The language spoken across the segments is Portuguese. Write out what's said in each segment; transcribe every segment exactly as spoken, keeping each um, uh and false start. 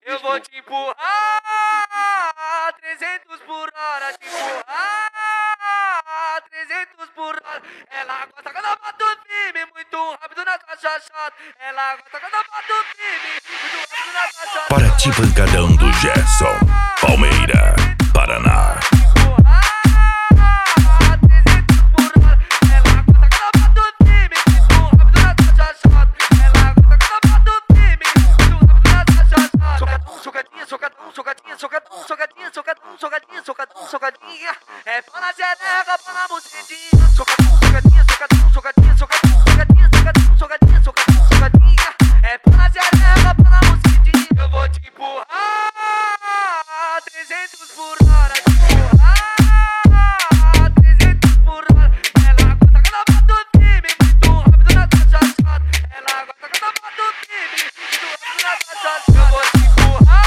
Eu vou te empurrar, trezentos por hora, te empurrar, trezentos por hora. Ela gosta quando eu bato firme, muito rápido na caixa chata. Ela gosta quando eu bato firme, muito rápido na caixa chata. Paraty Pancadão do Gerson, Palmeira, Paraná. Socadinha, é pão na xereca, pão na bucetinha. Socadinha, socadinha, socadinha, socadinha, socadinha, socadinha, socadinha, socadinha, socadinha, é pão na xereca, pão na bucetinha. Eu vou te empurrar, trezentos por hora, te empurrar, trezentos por hora. Ela gosta quando eu bato firme, muito rápido na caixa chata. Ela gosta quando eu bato firme, muito rápido na caixa chata. Eu vou te empurrar.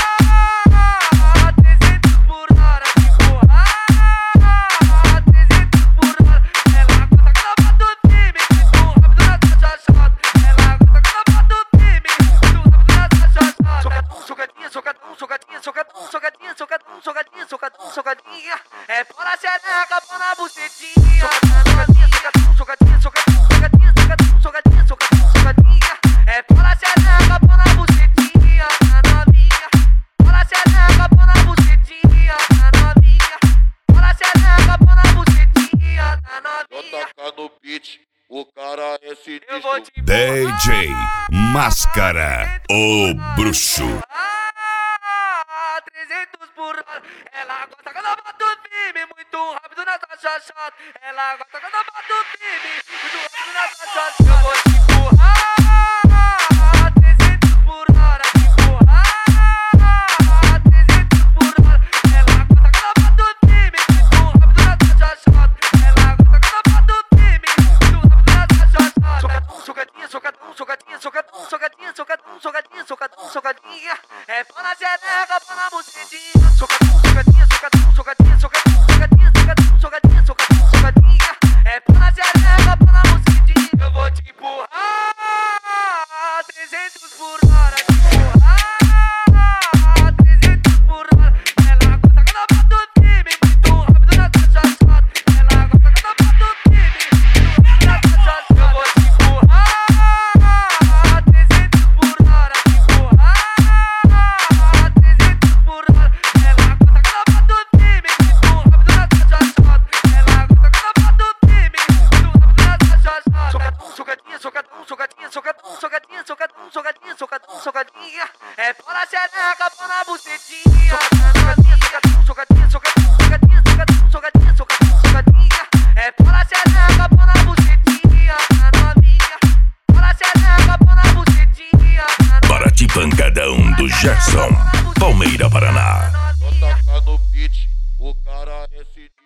Socadinha, é pão na xereca, pão na bucetinha. Socadinha, socadinha, socadinha, socadinha, socadinha, socadinha, socadinha, socadinha, é pão na xereca, pão na bucetinha, na novinha. Pão na xereca, pão na bucetinha, na novinha. Pão na xereca, pão na bucetinha, na novinha. Toca no beat, o cara é sinistro. D J Máscara, o bruxo. trezentos por hora. Ela gosta quando eu bato firme, muito rápido na caixa chata. Ela gosta quando eu bato firme, muito rápido na caixa chata. Eu vou te empurrar, trezentos por hora, te empurrar, trezentos por hora. Ela gosta quando eu bato firme, muito rápido na caixa chata. Ela gosta quando eu bato firme, muito rápido na caixa chata. Socadinha, socadinha, socadinha, socadinha, socadinha, socadinha, socadinha, socadinha, socadinha, é pão na xereca, pão na bucetinha. Socadinha, socadinha, socadinha, socadinha, socadinha, socadinha, socadinha, socadinha, socadinha, é pão na xereca, pão na bucetinha. Eu vou te empurrar, trezentos por hora, te empurrar, trezentos por hora. Ela gosta quando eu bato firme, muito rápido na caixa chata. Ela gosta quando eu bato firme, muito rápido na caixa chata. Eu vou te empurrar, trezentos por hora, te empurrar, trezentos por hora. Ela gosta quando eu bato firme, muito rápido na caixa chata. Ela gosta quando eu bato firme, muito rápido na caixa chata. Socadinha, socadinha, socadinha, socadinha, socadinha, socadinha, socadinha, socadinha, socadinha, é pão na xereca, pão na bucetinha. Socadinha, socadinha, socadinha, socadinha, socadinha, socadinha, socadinha, socadinha, é pão na xereca, pão na bucetinha, na novinha. Pão na xereca, pão na bucetinha. Paraty Pancadão do Gerson, Palmeira, Paraná.